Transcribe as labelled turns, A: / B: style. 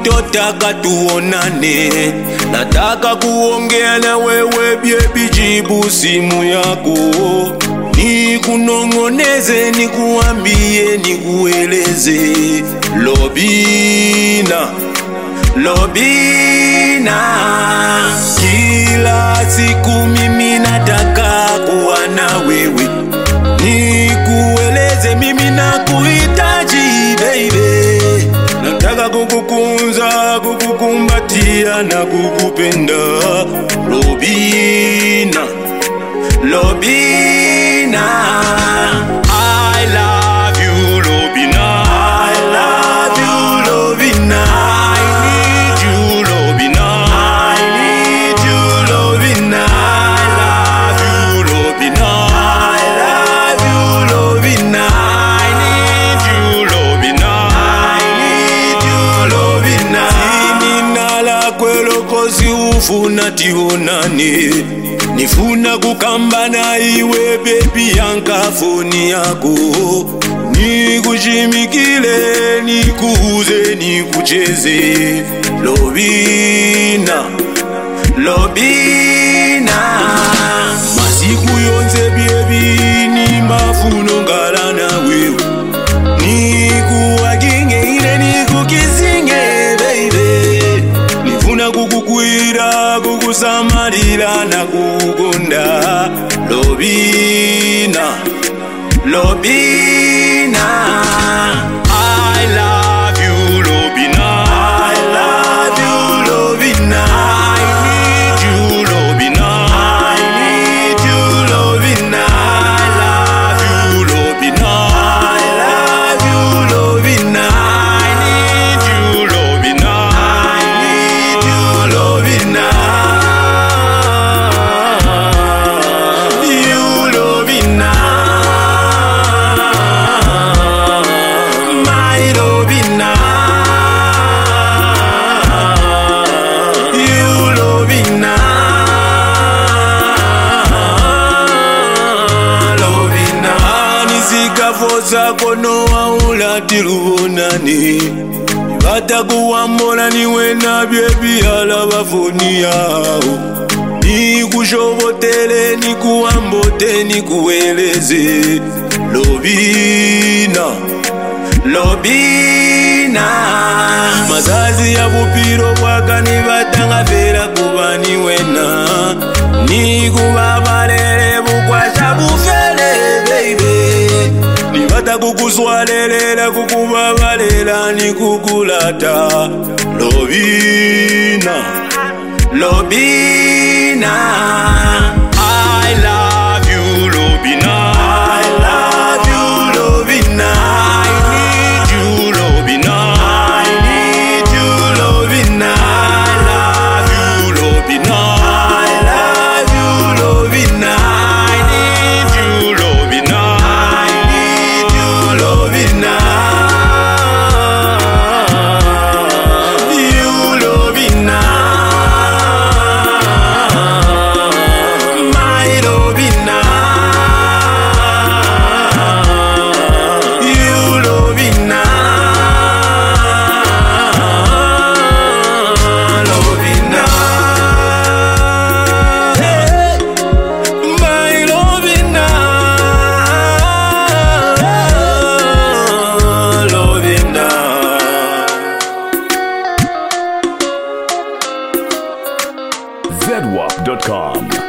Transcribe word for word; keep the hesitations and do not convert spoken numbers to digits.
A: utotaka tuonane. Nataka kuongea na wewe baby, jibu simu yako. Nikunongoneze, nikuambie, nikueleze. Lobina, Lobina, kila siku mimi nataka kuwa na wewe. Nikueleze mimi nakuhitaji baby. Nataka kukukunza, kukukumbatia na kukupenda. Lobina, Lobina, I love you Lobina, I love you Lobina, I need you Lobina, I need you Lobina, I love you Lobina, I love you Lobina, I need you Lobina, I need you Lobina. Sinina la kwelo kozi ufuna tionane. Nifuna kukamba na iwe baby yanka foni yako. Nikushimikile, nikuuze, nikucheze. Lobina, Lobina, masiku yonse baby ni mafuno ngala na wewe. Nikuwaginge ile nikukisinge baby. Nifuna kukukwira, kukusamarira na kugonda. Lobina, Lobina, I love you Lobina, I love you Lobina, I need you Lobina, I need you Lobina, I love you Lobina, I love you Lobina, I need you Lobina, I need you Lobina. You Lobina, my Lobina, you Lobina, Lobina. Nisikafosa kono waula tilubonane. Batakuwambola niwe na baby alaba foni yao. Nikushobotele, nikuambote, nikueleze. Lobina, Lobina, mazazi ya bupiro bwaka nibatanga vera kuba niwena. Nikubabalele bukwasha bufele baby. Nibata kukuswalelela, kukubabalela, nikukulata. Lobina, Lobina, I love you Lobina, I love you Lobina, I need you Lobina, I need you Lobina, I love you Lobina, I love you Lobina, I need you Lobina, I need you Lobina. You Lobina, my Lobina, you Lobina, Lobina, hey, my Lobina, Lobina.
B: Z W A P dot com